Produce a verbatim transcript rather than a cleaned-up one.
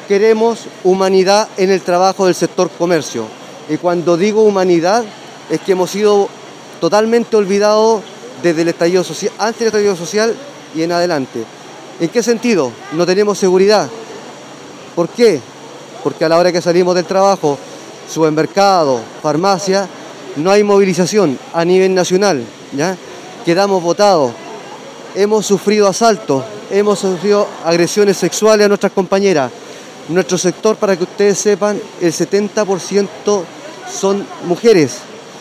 queremos humanidad en el trabajo del sector comercio. Y cuando digo humanidad, es que hemos sido totalmente olvidados desde el estallido social, antes del estallido social y en adelante. ¿En qué sentido? No tenemos seguridad. ¿Por qué? Porque a la hora que salimos del trabajo, supermercado, farmacia, no hay movilización a nivel nacional, ¿ya? Quedamos botados, hemos sufrido asaltos, hemos sufrido agresiones sexuales a nuestras compañeras. Nuestro sector, para que ustedes sepan, el setenta por ciento son mujeres.